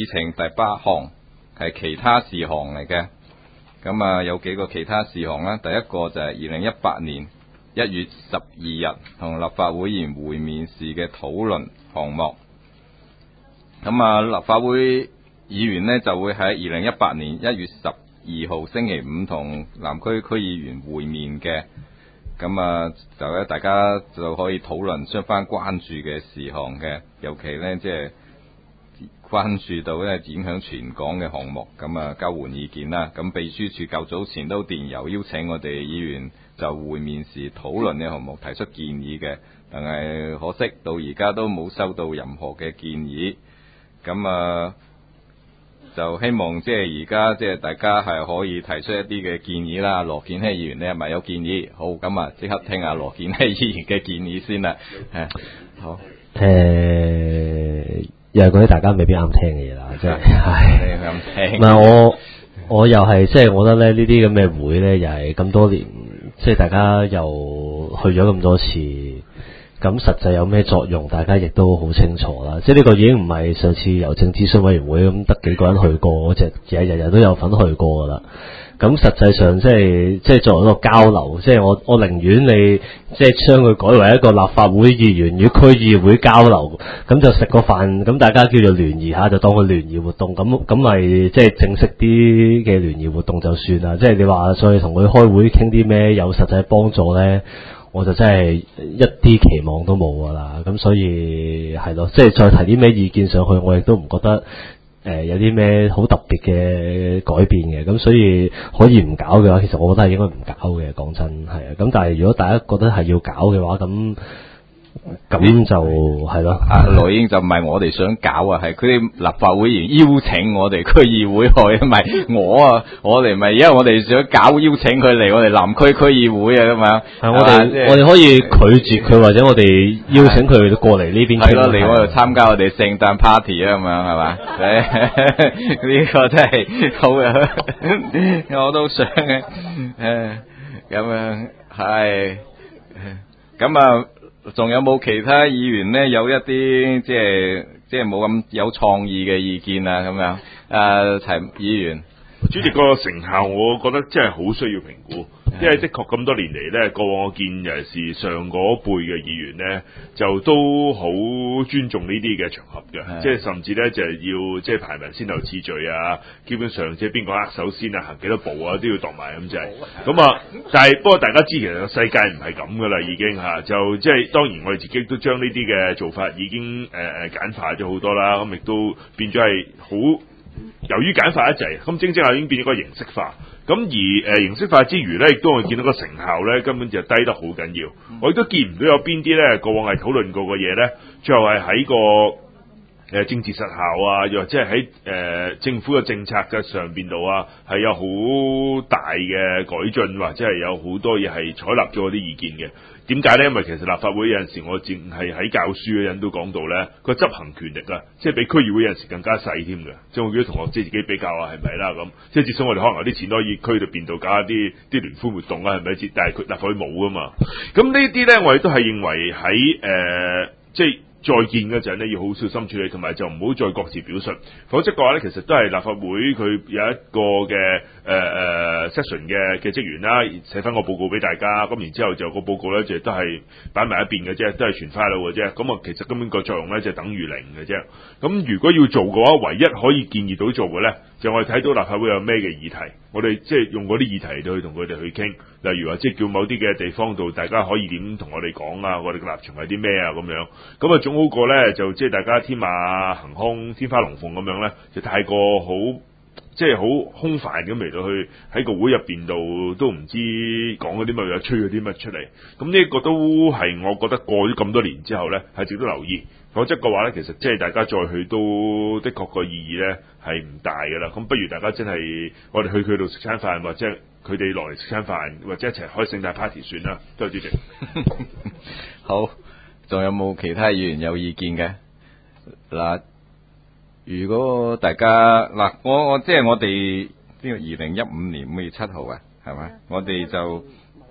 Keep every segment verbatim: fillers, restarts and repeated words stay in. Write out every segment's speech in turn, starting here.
議程第八項係其他事項嚟嘅。咁啊，有幾個其他事項啦。第一個就係二零一八年一月十二日同立法會議員會面時嘅討論項目。咁啊，立法會議員呢就會喺二零一八年一月十二號星期五同南區區議員會面嘅。咁啊，就咧大家就可以討論相關關注嘅事項嘅，尤其呢，即係關注到咧影響全港嘅項目，咁啊交換意見啦。咁秘書處較早前都電郵邀請我哋議員就會面時討論呢項目提出建議嘅，但係可惜到而家都冇收到任何嘅建議。咁啊就希望即係而家即係大家係可以提出一啲嘅建議啦。羅健熙議員你係咪有建議？好，咁啊即刻聽下羅健熙議員嘅建議先啦。誒，好， 誒、呃。又係嗰啲大家未必啱聽嘅嘢啦，即係， 係啱聽。 唔係我，我又係即係，我覺得咧呢啲咁嘅會咧，又係咁多年，即係大家又去咗咁多次，咁實際有咩作用，大家亦都好清楚啦。即係呢個已經唔係上次郵政諮詢委員會咁得幾個人去過，即係日日日都有份去過噶啦。咁實際上即係即係作為一個交流，即係我我寧願你即係將佢改為一個立法會議員與區議會交流，咁就食個飯，咁大家叫做聯誼下，就當佢聯誼活動，咁咁咪即係正式啲嘅聯誼活動就算啦。即係你話所以同佢開會傾啲咩有實際幫助咧，我就真係一啲期望都冇噶啦。咁所以係咯，即係再提啲咩意見上去，我亦都唔覺得。誒、呃，有啲咩好特別嘅改變嘅，咁所以可以唔搞嘅話，其實我覺得係應該唔搞嘅，講真係啊。咁但係如果大家覺得係要搞嘅話，咁咁就係咯。 阿羅英就唔係我哋想搞啊，係佢哋立法會議員邀請我哋區議會去，唔係我啊，我哋咪因為我哋想搞邀請佢嚟我哋南區區議會啊咁樣。 係我哋我哋可以拒絕佢，或者我哋邀請佢過嚟呢邊。 係咯，嚟我度參加我哋聖誕 party 啊咁樣係嘛？呢個真係好啊，我都想嘅。誒，咁樣係，咁啊。仲有冇其他議員呢？有一啲即係即係冇咁有創意嘅意見啊？咁樣，誒，陳議員， 主席個成效，我覺得真係好需要評估。因為的確咁多年嚟咧，過往我見尤其是上嗰輩嘅議員咧，就都好尊重呢啲嘅場合嘅，即係甚至咧就係要即係排埋先後次序啊，基本上即係邊個握手先啊，行幾多步啊，都要度埋咁就係。咁啊，但係不過大家知其實個世界唔係咁噶啦，已經嚇就即係當然我哋自己都將呢啲嘅做法已經誒誒簡化咗好多啦，咁亦都變咗係好由於簡化一滯，咁正正係已經變咗個形式化。咁而誒、呃、形式化之餘咧，亦都我見到個成效咧，根本就低得好緊要。我亦都見唔到有邊啲咧過往係討論過嘅嘢咧，最後係喺個誒、呃、政治實效啊，又或者係喺誒政府嘅政策嘅上邊度啊，係有好大嘅改進，或者係有好多嘢係採納咗啲意見嘅。點解咧？因為其實立法會有陣時我淨係喺教書嘅人都講到咧，個執行權力啊，即係比區議會有陣時更加細添嘅。即係我見到同學即係自己比較啊，係咪啦咁？即係至少我哋可能有啲錢可以區度邊度搞一啲啲聯歡活動啊，係咪？但係佢立法會冇噶嘛。咁呢啲咧，我哋都係認為喺誒、呃，即係。再見嗰陣咧，要好小心處理，同埋就唔好再各自表述，否則嘅話咧，其實都係立法會佢有一個嘅誒誒 section 嘅嘅職員啦，寫翻個報告俾大家，咁然之後就個報告咧就都係擺埋一邊嘅啫，都係傳翻嚟嘅啫，咁啊其實根本個作用咧就等於零嘅啫。咁如果要做嘅話，唯一可以建議到做嘅咧，就我哋睇到立法會有咩嘅議題，我哋即係用嗰啲議題去同佢哋去傾，例如話即係叫某啲嘅地方度，大家可以點同我哋講啊，我哋嘅立場係啲咩啊咁樣，咁啊總好過咧就即係大家天馬行空、天花龍鳳咁樣咧，就太過好即係好空泛咁嚟到去喺個會入邊度都唔知講嗰啲乜，又吹嗰啲乜出嚟，咁呢一個都係我覺得過咗咁多年之後咧係值得留意。否則嘅話咧，其實即係大家再去都的確個意義咧係唔大噶啦。咁不如大家真係我哋去佢度食餐飯，或者佢哋落嚟食餐飯，或者一齊開聖誕 party 算啦。多謝主席。 好，仲有冇其他議員有意見嘅？嗱，如果大家嗱，我我即係我哋呢個二零一五年五月七號啊，係咪？我哋就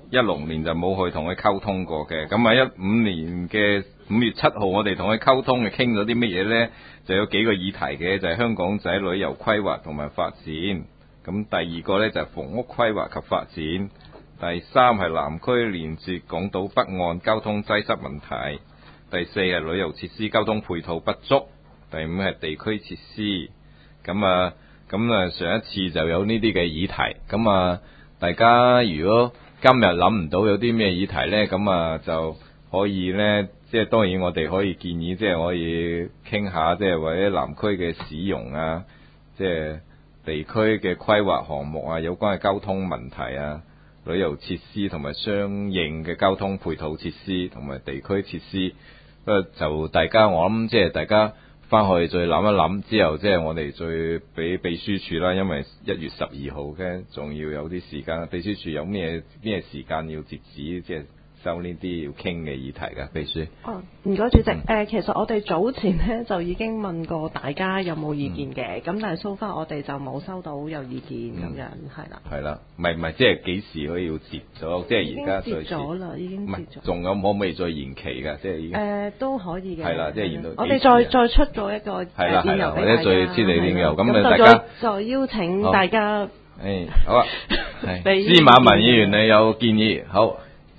一六年就冇去同佢溝通過嘅。咁啊，一五年嘅五月七號，我哋同佢溝通，嘅傾咗啲乜嘢呢？就有幾個議題嘅，就係、是、香港仔旅遊規劃同埋發展。咁第二個呢，就係、是、房屋規劃及發展。第三係南區連接港島北岸交通擠塞問題。第四係旅遊設施交通配套不足。第五係地區設施。咁啊，咁啊上一次就有呢啲嘅議題。咁啊，大家如果今日諗唔到有啲咩議題呢，咁啊就可以呢，即係當然我哋可以建議，即係可以傾下，即係或者南區嘅使用啊，即係地區嘅規劃項目啊，有關嘅交通問題啊。旅遊設施同埋相應嘅交通配套設施同埋地區設施，不過就大家我諗即係大家翻去再諗一諗之後，即係我哋再俾秘書處啦，因為一月十二號嘅仲要有啲時間，秘書處有咩咩時間要截止，即係收呢啲要傾嘅議題㗎，秘書。 哦，唔該主席。誒、呃，其實我哋早前咧就已經問過大家有冇意見嘅，咁、嗯、但係 so far 我哋就冇收到有意見咁、嗯、樣，係啦。係啦，唔係唔係，即係幾時可以要截咗？即係而家截咗啦，已經截咗。 仲有可唔可以再延期㗎？即係已經。誒、 呃，都可以嘅。 係啦，即係延到。 我哋再再出咗一個係啦係啦，或者再知你點樣，咁啊大家再邀請大家。 誒，好啊。司馬文議員你有建議，好。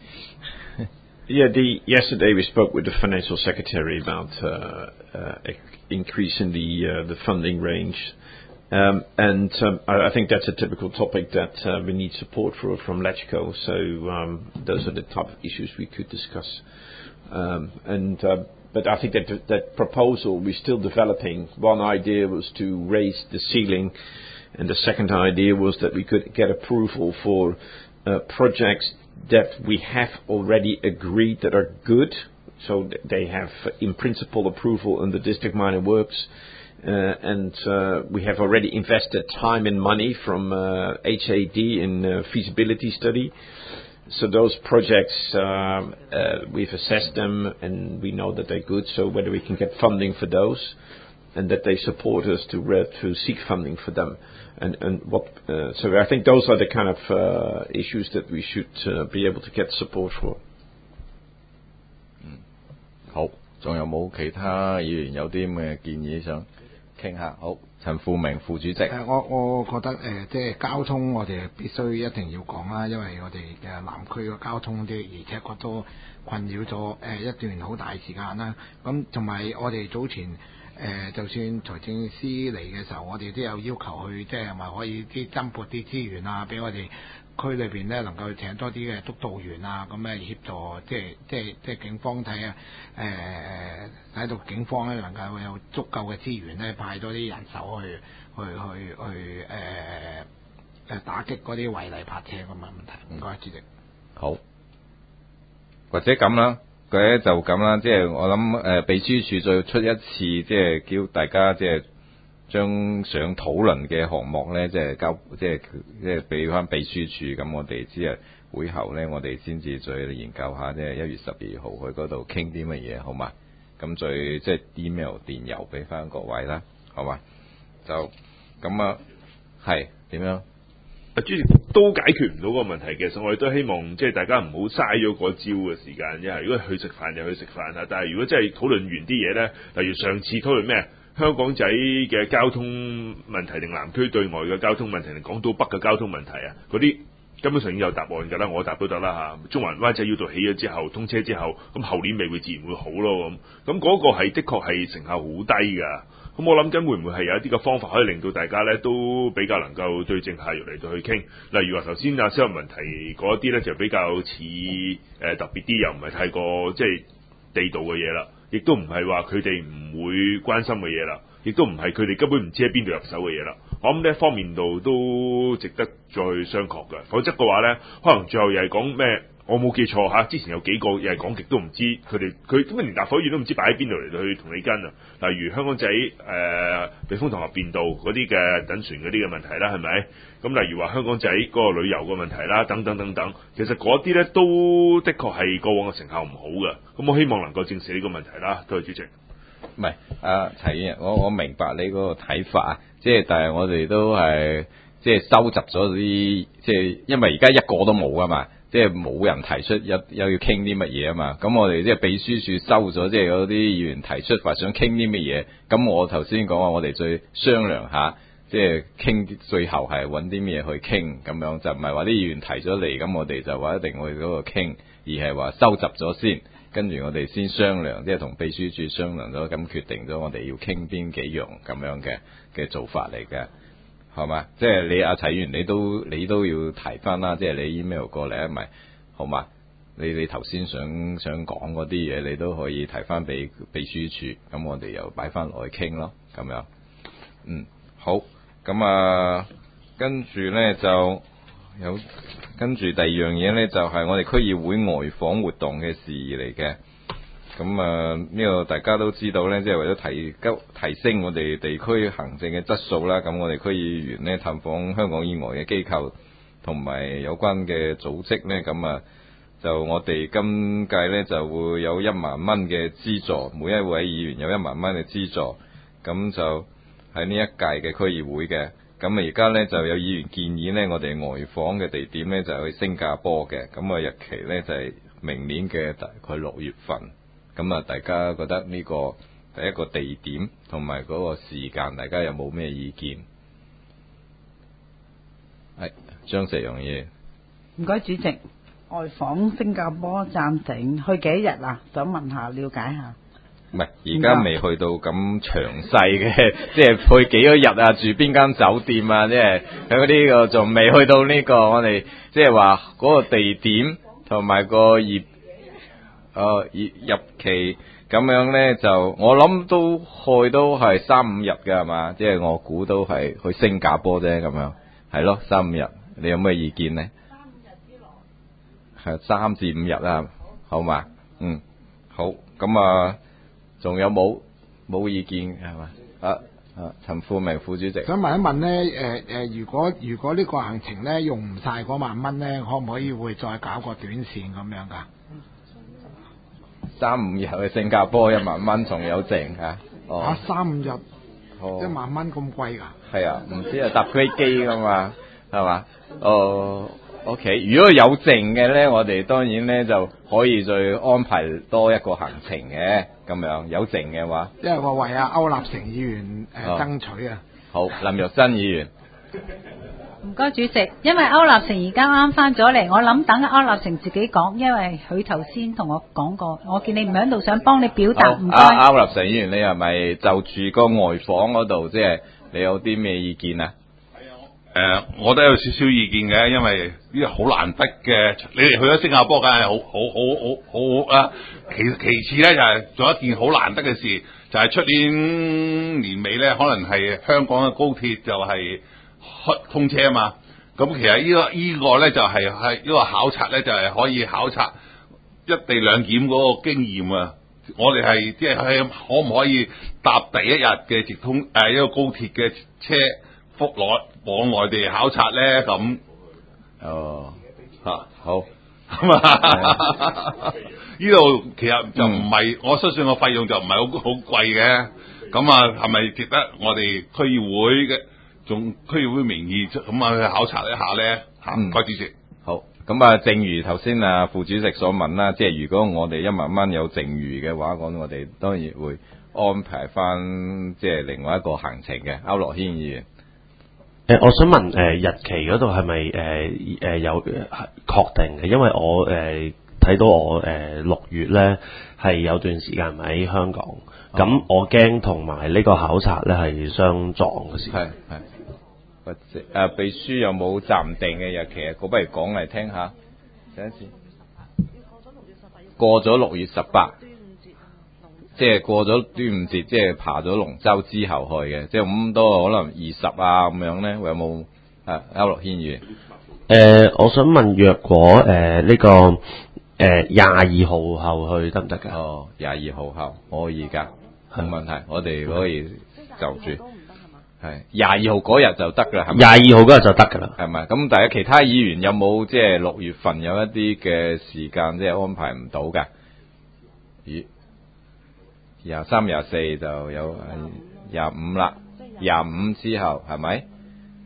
Yeah, the, yesterday we spoke with the financial secretary about uh, uh, increasing the uh, the funding range, um, and um, I, I think that's a typical topic that uh, we need support for from LegCo. So um, those are the type of issues we could discuss. Um, and uh, but I think that that proposal we're still developing. One idea was to raise the ceiling, and the second idea was that we could get approval for uh, projects that we have already agreed that are good, so they have in principle approval in the district minor works, uh, and uh, we have already invested time and money from uh, H A D in uh, feasibility study. So those projects, um, uh, we've assessed them and we know that they're good, so whether we can get funding for those and that they support us to re- to seek funding for them. And, and what, uh, so I think those are the kind of uh, issues that we should uh, be able to get support for. 嗯，好，仲有冇其他議員有啲咩建議想傾下？好，陳富明副主席。 誒，我我覺得誒，即係交通我哋必須一定要講啦，因為我哋嘅南區嘅交通啲，而且確都困擾咗誒一段好大時間啦。咁同埋我哋早前。誒、呃，就算財政司嚟嘅時候，我哋都有要求去，即係係咪可以啲增撥啲資源啊，俾我哋區裏邊咧能夠請多啲嘅督導員啊，咁誒協助，即係即係即係警方睇啊，誒誒喺度警方咧能夠有足夠嘅資源咧，派多啲人手去去去去誒誒、呃、打擊嗰啲違例泊車咁嘅問題。唔該，主席。 好，或者咁啦。佢就咁啦，即係我諗誒秘書處再出一次，即係叫大家即係將想討論嘅項目咧，即係交即係即係俾翻秘書處，咁我哋之日會後咧，我哋先至再研究下，即係一月十二號去嗰度傾啲乜嘢，好嘛？咁再即係 email 電郵俾翻各位啦，好嘛？就咁啊，係點樣？ 啊，主席都解決唔到個問題嘅，其實我哋都希望即係大家唔好嘥咗嗰招嘅時間，因為如果去食飯就去食飯啦，但係如果真係討論完啲嘢咧，例如上次討論咩香港仔嘅交通問題定南區對外嘅交通問題定港島北嘅交通問題啊，嗰啲根本上已經有答案㗎啦，我答都得啦嚇。中環灣仔繞道起咗之後，通車之後，咁後年咪會自然會好咯咁。咁嗰個係的確係成效好低㗎。咁我諗緊會唔會係有一啲嘅方法可以令到大家咧都比較能夠對症下藥嚟到去傾，例如話頭先阿蕭文提嗰一啲咧就比較似誒、呃、特別啲，又唔係太過即係地道嘅嘢啦，亦都唔係話佢哋唔會關心嘅嘢啦，亦都唔係佢哋根本唔知喺邊度入手嘅嘢啦。我諗呢一方面度都值得再去商榷嘅，否則嘅話咧，可能最後又係講咩？我冇記錯嚇，之前有幾個又係講極都唔知，佢哋佢咁連立法會議員都唔知擺喺邊度嚟到去同你跟啊！例如香港仔誒、呃、避風塘入邊道嗰啲嘅等船嗰啲嘅問題啦，係咪？咁例如話香港仔嗰個旅遊嘅問題啦，等等等等，其實嗰啲咧都的確係過往嘅成效唔好嘅。咁我希望能夠正視呢個問題啦。多謝主席。 唔係啊，齊議員，我我明白你嗰個睇法，即係但係我哋都係。 即係收集咗啲，即係因為而家一個都冇噶嘛，即係冇人提出有有要傾啲乜嘢啊嘛。咁我哋即係秘書處收咗，即係嗰啲議員提出話想傾啲乜嘢。咁我頭先講話，我哋再商量下，即係傾最後係揾啲乜嘢去傾咁樣，就唔係話啲議員提咗嚟，咁我哋就話一定去嗰度傾，而係話收集咗先。跟住我哋先商量，即係同秘書處商量咗，咁決定咗我哋要傾邊幾樣咁樣嘅嘅做法嚟嘅，係嘛？即係你阿齊員，你都你都要提翻啦，即係你 email 過嚟啊，咪好嘛？你你頭先想想講嗰啲嘢，你都可以提翻俾秘書處，咁我哋又擺翻落去傾咯，咁樣。嗯，好，咁啊，跟住咧就。有跟住第二樣嘢呢，就係、是、我哋區議會外訪活動嘅事宜嚟嘅。咁啊，呢、這個大家都知道呢，即係為咗提高提升我哋地區行政嘅質素啦。咁我哋區議員呢，探訪香港以外嘅機構同埋有關嘅組織呢，咁啊，就我哋今屆呢，就會有一萬蚊嘅資助，每一位議員有一萬蚊嘅資助。咁就喺呢一屆嘅區議會嘅。咁啊，而家咧就有議員建議咧，我哋外訪嘅地點咧就係去新加坡嘅。咁啊，日期咧就係明年嘅大概六月份。咁啊，大家覺得呢個第一個地點同埋嗰個時間，大家有冇咩意見？係張石陽嘢。 唔該，主席，外訪新加坡暫定去幾日啊？想問下，了解下。 唔係，而家未去到咁詳細嘅，即係去幾多日啊？住邊間酒店啊？即係喺呢個仲未去到呢、這個，我哋即係話嗰個地點同埋個業，誒入入期咁樣咧，就我諗都去都係三五日㗎係嘛？即係我估都係去新加坡啫咁樣，係咯，三五日，你有咩意見呢？係三至五日啊，好嘛？嗯，好，咁啊。仲有冇冇意見係嘛？啊啊，陳富明副主席， 想問一問咧，誒、呃、誒，如果如果呢個行程咧用唔晒嗰萬蚊咧，可唔可以會再搞個短線咁樣㗎？ 三五日去新加坡一萬蚊仲有剩嚇？哦， 啊，三五日， 哦， 一萬蚊咁貴㗎？ 係啊，唔知啊搭飛機㗎嘛，係嘛？哦。O、okay, K， 如果有剩嘅咧，我哋當然咧就可以再安排多一個行程嘅，咁樣有剩嘅話， 因為我為阿歐立成議員誒、呃哦、爭取啊。 好，林玉新議員。 唔該主席，因為歐立成而家啱翻咗嚟，我諗等歐立成自己講，因為佢頭先同我講過，我見你唔喺度，想幫你表達。唔該。 阿歐立成議員，你係咪就住個外訪嗰度，即係你有啲咩意見啊？ 誒、呃，我都有少少意見嘅，因為呢個好難得嘅，你哋去咗新加坡梗係好好好好好好啦。其其次咧就係、是、做一件好難得嘅事，就係、是、出年年尾咧，可能係香港嘅高鐵就係開通車啊嘛。咁其實、這個這個、呢個呢個咧就係係呢個考察咧，就係、是、可以考察一地兩檢嗰個經驗啊。我哋係即係可唔可以搭第一日嘅直通誒一、呃這個高鐵嘅車？福內往內地考察咧，咁哦嚇、啊、好咁啊！呢度其實就唔係、嗯，我相信個費用就唔係好好貴嘅。咁啊，係咪值得我哋區議會嘅仲區議會名義咁啊去考察一下咧？嚇、嗯，唔該主席。 好，咁啊，正如頭先啊副主席所問啦，即係如果我哋一萬蚊有剩餘嘅話，咁我哋當然會安排翻即係另外一個行程嘅。區諾軒議員。 誒、呃，我想問誒、呃、日期嗰度係咪誒誒有確定嘅？因為我誒睇、呃、到我誒六、呃、月咧係有段時間唔喺香港，咁、哦、我驚同埋呢個考察咧係相撞嘅事。係係， 或者誒秘書有冇暫定嘅日期啊？我不如講嚟聽下。等一次。過咗六月十八。即係過咗端午節，即係爬咗龍舟之後去嘅，即係咁多可能二十啊咁樣咧，有冇啊？區諾軒議員， 誒，我想問，若果誒呢、呃這個誒廿二號後去得唔得㗎？ 哦，廿二號後可以㗎，冇問題，我哋可以就住係廿二號嗰日就得㗎啦，係咪？ 廿二號嗰日就得㗎啦， 係咪？咁但係其他議員有冇即係六月份有一啲嘅時間即係安排唔到㗎？咦？廿三、廿四就有廿五啦，廿五之後係咪？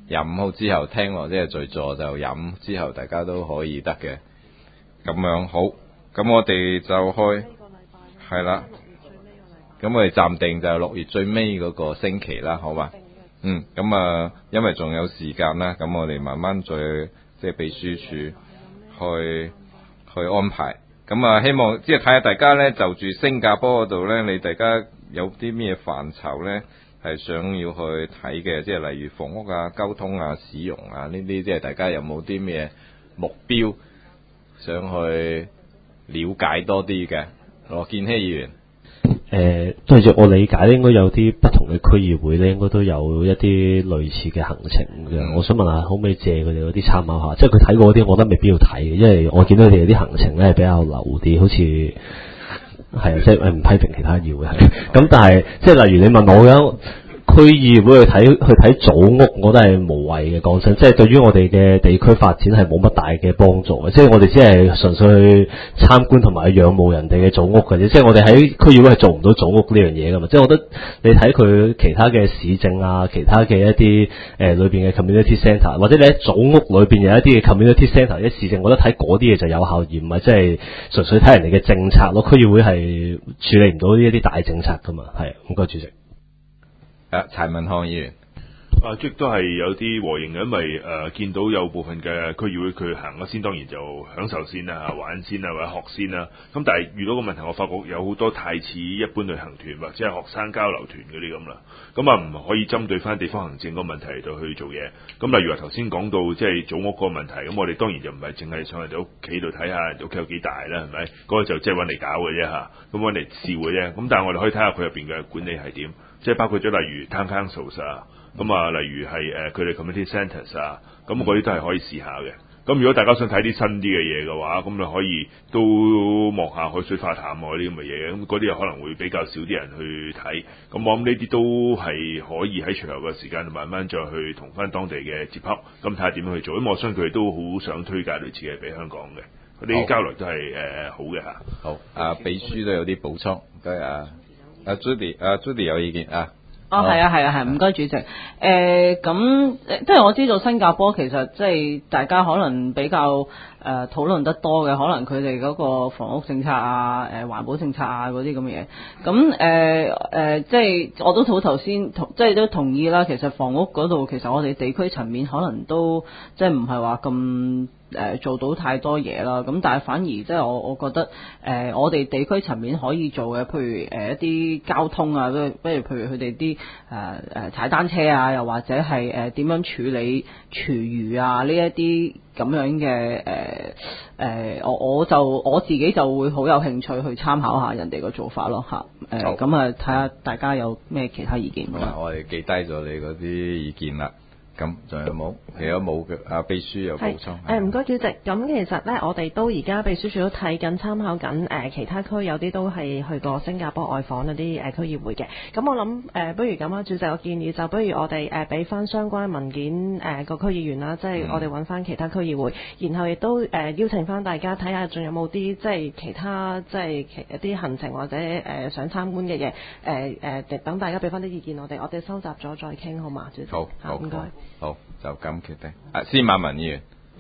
廿五號之後聽落即係在座就廿五之後大家都可以得嘅。咁樣好，咁我哋就開係啦。咁我哋暫定就係六月最尾嗰個星期啦，好嘛？嗯，咁啊，因為仲有時間啦，咁我哋慢慢再即係秘書處去去安排。咁啊，希望即係睇下大家咧，就住新加坡嗰度咧，你大家有啲咩範疇咧係想要去睇嘅，即係例如房屋啊、交通啊、市容啊呢啲，即係大家有冇啲咩目標想去了解多啲嘅？羅健熙議員。 誒，對住我理解咧，應該有啲不同嘅區議會咧，應該都有一啲類似嘅行程嘅。嗯、我想問下，可唔可以借佢哋嗰啲參考下？即係佢睇過嗰啲，我覺得未必要睇嘅，因為我見到佢哋啲行程咧係比較流啲，好似係啊，即係誒唔批評其他議會係。咁但係即係例如你問我嘅區議會去睇去睇組屋，我都係無謂嘅。講真，即係對於我哋嘅地區發展係冇乜大嘅幫助嘅。即係我哋只係純粹去參觀同埋去仰慕人哋嘅組屋嘅啫。即係我哋喺區議會係做唔到組屋呢樣嘢噶嘛。即係我覺得你睇佢其他嘅市政啊，其他嘅一啲誒裏邊嘅 community centre， 或者你喺組屋裏邊有一啲嘅 community centre 一市政，我覺得睇嗰啲嘢就有效，而唔係即係純粹睇人哋嘅政策咯。區議會係處理唔到呢一啲大政策噶嘛。係，唔該主席。 啊，柴文康議員， 啊，即都係有啲和應嘅，因為誒、呃、見到有部分嘅區議會佢行咗先，當然就享受先啦、玩先啦或者學先啦。咁但係遇到個問題，我發覺有好多太似一般旅行團或者係學生交流團嗰啲咁啦。咁啊唔可以針對翻地方行政嗰個問題嚟到去做嘢。咁例如話頭先講到即係組屋嗰個問題，咁我哋當然就唔係淨係上人哋屋企度睇下人哋屋企有幾大啦，係咪？嗰、那個就即係揾嚟搞嘅啫嚇，咁揾嚟笑嘅啫。咁但係我哋可以睇下佢入邊嘅管理係點。即係包括咗例如 town councils 啊，咁啊，例如係誒佢哋 community centres 啊，咁嗰啲都係可以試下嘅。咁如果大家想睇啲新啲嘅嘢嘅話，咁你可以都望下海水化淡嗰啲咁嘅嘢，咁嗰啲又可能會比較少啲人去睇。咁我諗呢啲都係可以喺隨後嘅時間慢慢再去同翻當地嘅接洽，咁睇下點樣去做。因為我相信佢哋都好想推介類似嘅俾香港嘅，嗰啲交流都係誒、呃、好嘅嚇。 好，啊秘書都有啲補充，對啊。阿 Judy， 阿 Judy 有意見啊？ 哦，係啊，係啊，係，唔該主席。誒、呃，咁即係我知道新加坡其實即係大家可能比較誒討論得多嘅，可能佢哋嗰個房屋政策啊、誒、呃、環保政策啊嗰啲咁嘅嘢。咁誒誒，即係我都好頭先同，即係都同意啦。其實房屋嗰度其實我哋地區層面可能都即係唔係話咁。誒、呃、做到太多嘢啦，咁但係反而即係我我覺得誒、呃、我哋地區層面可以做嘅，譬如誒、呃、一啲交通啊，不如不如譬如佢哋啲誒誒踩單車啊，又或者係誒點樣處理廚餘啊呢一啲咁樣嘅誒誒，我我就我自己就會好有興趣去參考下人哋嘅做法咯嚇。誒咁啊睇下大家有咩其他意見。 好啊，我哋記低咗你嗰啲意見啦。咁仲有冇？如果冇嘅，阿秘書有補充。 誒唔該主席，咁其實咧，我哋都而家秘書處都睇緊、參考緊誒、呃、其他區有啲都係去過新加坡外訪嗰啲誒區議會嘅。咁我諗誒、呃，不如咁啊，主席，我建議就不如我哋誒俾翻相關文件誒個、呃、區議員啦，即係我哋揾翻其他區議會，嗯、然後亦都誒、呃、邀請翻大家睇下，仲有冇啲即係其他即係其一啲行程或者誒、呃、想參觀嘅嘢誒誒，等大家俾翻啲意見我哋，我哋收集咗再傾好嘛，主席。 好，好， 唔該。 好，就咁決定。啊，司馬文議員。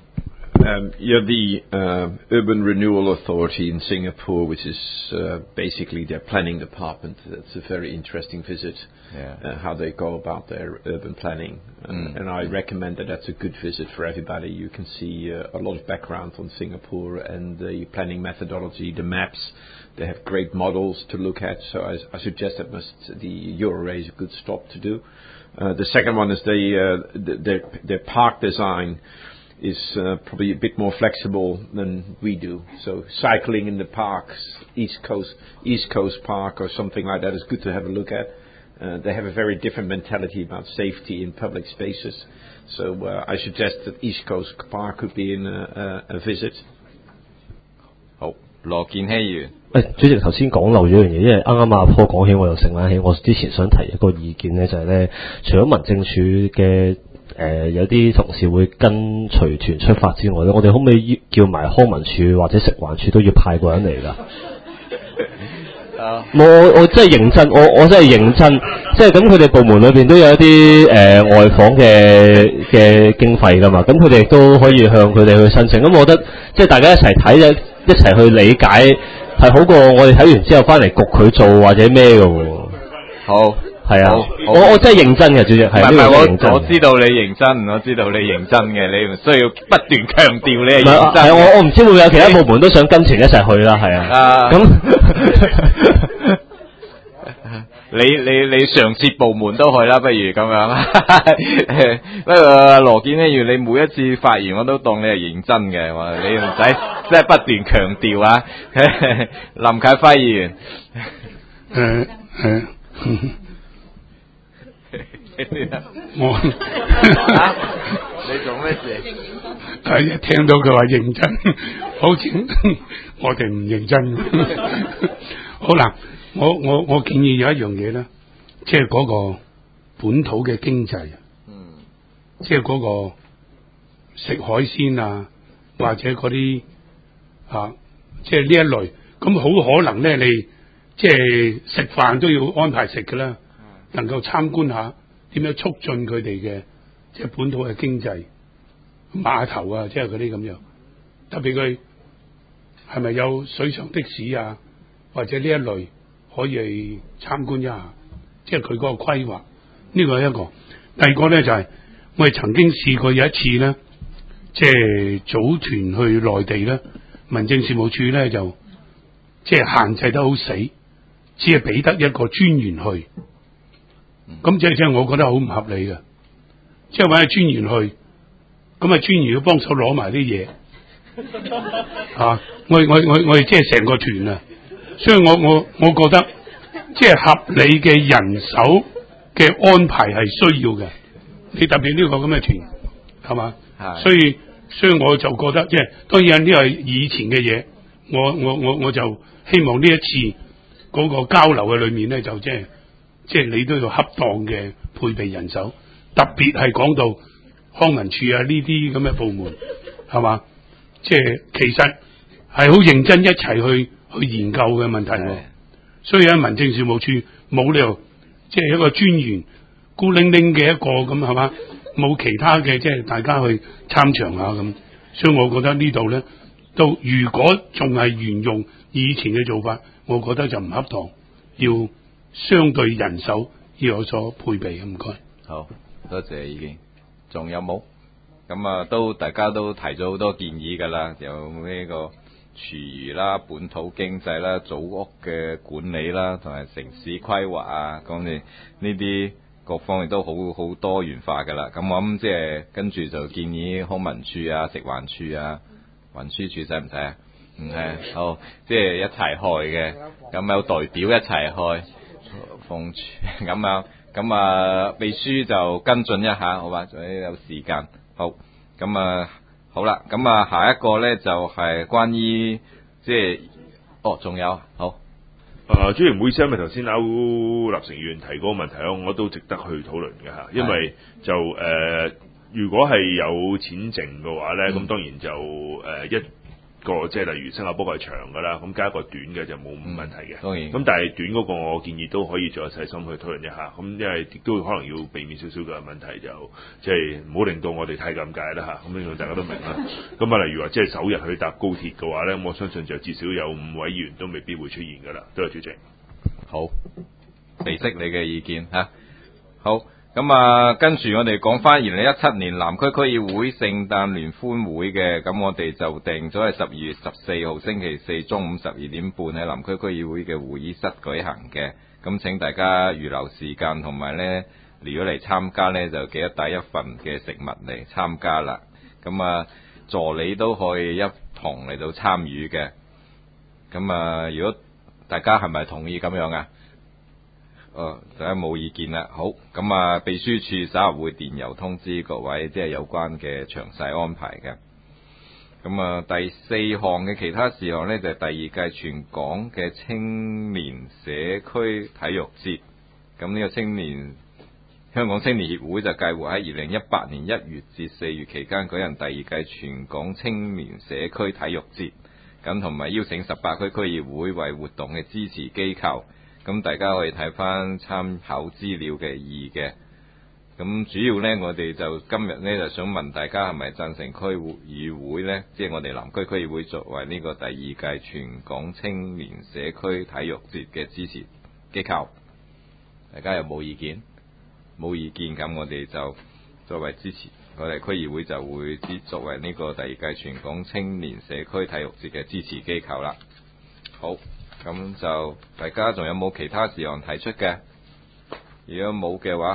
Um, yeah, the uh, Urban Renewal Authority in Singapore, which is uh, basically their planning department. That's a very interesting visit. Yeah. Uh, how they go about their urban planning, and, mm. and I recommend that that's a good visit for everybody. You can see uh, a lot of background on Singapore and the planning methodology, the maps. They have great models to look at. So I, I suggest that must the Euro is a good stop to do. Uh, the second one is the, uh, the their their park design. Is uh, probably a bit more flexible than we do. So cycling in the parks, East Coast East Coast Park or something like that is good to have a look at. Uh, they have a very different mentality about safety in public spaces. So uh, I suggest that East Coast Park could be in a, a, a visit. 好，羅健熙議員。 誒，主席頭先講漏咗樣嘢，因為啱啱阿坡講起，我又醒翻起，我之前想提一個意見咧，就係、是、咧，除咗民政處嘅。誒、呃、有啲同事會跟隨團出發之外咧，我哋可唔可以叫埋康文署或者食環署都要派個人嚟㗎？ 啊我我真係認真，我我真係認真，即係咁佢哋部門裏邊都有一啲誒、呃、外訪嘅嘅經費㗎嘛，咁佢哋亦都可以向佢哋去申請。咁我覺得即係大家一齊睇咧，一齊去理解係好過我哋睇完之後翻嚟焗佢做或者咩㗎喎。好。係啊，我我真係認真嘅，主席係呢個認真。 我知道你認真，我知道你認真嘅，你唔需要不斷強調你係認真。 係我我唔知會唔會有其他部門都想跟團一齊去啦，係啊。咁你你你常設部門都去啦，不如咁樣。不過羅健呢，如你每一次發言我都當你係認真嘅，你唔使即係不斷強調啊。林啟輝議員。 誒誒。我啊！你做咩事？ 係一聽到佢話認真，好似我哋唔認真。好啦，我我我建議有一樣嘢咧，即係嗰個本土嘅經濟，嗯，即係嗰個食海鮮啊，或者嗰啲啊，即係呢一類，咁好可能咧，你即係食飯都要安排食㗎啦，能夠參觀下。點樣促進佢哋嘅即係本土嘅經濟碼頭啊，即係嗰啲咁樣，特別佢係咪有水上的士啊，或者呢一類可以參觀一下，即係佢嗰個規劃。呢個係一個。第二個咧就係、是、我哋曾經試過有一次咧，即係組團去內地咧，民政事務處咧就即係限制得好死，只係俾得一個專員去。咁即係即係我覺得好唔合理嘅，即係搵個專員去，咁啊專員要幫手攞埋啲嘢，啊！我我我我哋即係成個團啊，所以我我我覺得即係合理嘅人手嘅安排係需要嘅。你特別呢個咁嘅團，係嘛？所以所以我就覺得即係當然呢個係以前嘅嘢，我我我我就希望呢一次嗰個交流嘅裏面咧，就即係。即係你都要恰當嘅配備人手，特別係講到康文署啊呢啲咁嘅部門，係嘛？即係其實係好認真一齊去去研究嘅問題。所以喺民政事務處冇理由即係一個專員孤零零嘅一個咁係嘛？冇其他嘅即係大家去參詳下咁。所以我覺得呢度咧，都如果仲係沿用以前嘅做法，我覺得就唔恰當，要。相對人手要有所配備，唔該。 好多謝意見，仲有冇？咁啊，都大家都提咗好多建議㗎啦，有呢個廚餘啦、本土經濟啦、組屋嘅管理啦，同埋城市規劃啊，講你呢啲各方面都好好多元化㗎啦。咁我諗即係跟住就建議康文署啊、食環署啊、運輸署使唔使啊？唔係，好，即係一齊開嘅，咁有代表一齊開。鳳咁樣，咁啊秘書就跟進一下，好吧？仲有時間，好，咁啊好啦，咁啊下一個咧就係、是、關於即係，哦，仲有，好， 誒，主席唔好意思，因為頭先歐立成議員提嗰個問題咧，我都值得去討論嘅嚇，因為就誒、呃，如果係有錢剩嘅話咧，咁、嗯、當然就誒、呃、一。個即係例如新加坡係長㗎啦，咁加一個短嘅就冇問題嘅。當然，咁但係短嗰個我建議都可以再細心去討論一下。咁因為亦都可能要避免少少嘅問題，就即係唔好令到我哋太尷尬啦嚇。咁呢個大家都明啦。咁啊，例如話即係首日去搭高鐵嘅話咧，我相信就至少有五位議員都未必會出現㗎啦。多謝主席。 好，備悉你嘅意見嚇。好。咁啊，跟住我哋講翻二零一七年南區區議會聖誕聯歡會嘅，咁我哋就定咗係十二月十四號星期四中午十二點半喺南區區議會嘅會議室舉行嘅。咁請大家預留時間，同埋呢，如果嚟參加呢，就記得帶一份嘅食物嚟參加啦。咁啊，助理都可以一同嚟到參與嘅。咁啊，如果大家係咪同意咁樣啊？哦，大家冇意見啦。好，咁啊，秘書處稍後會電郵通知各位，即係有關嘅詳細安排嘅。咁啊，第四項嘅其他事項呢，就係第二屆全港嘅青年社區體育節。咁呢個青年香港青年協會就計劃喺二零一八年一月至四月期間舉行第二屆全港青年社區體育節。 咁同埋邀請十八區區議會為活動嘅支持機構，咁大家可以睇翻參考資料嘅二嘅。咁主要呢，我哋就今日呢就想問大家係咪贊成區議會呢？即係我哋南區區議會作為呢個第二屆全港青年社區體育節嘅支持機構，大家有冇意見？冇意見，咁我哋就作為支持，我哋區議會就會支作為呢個第二屆全港青年社區體育節嘅支持機構啦。好，咁就大家仲有冇其他事項提出嘅？如果冇嘅話，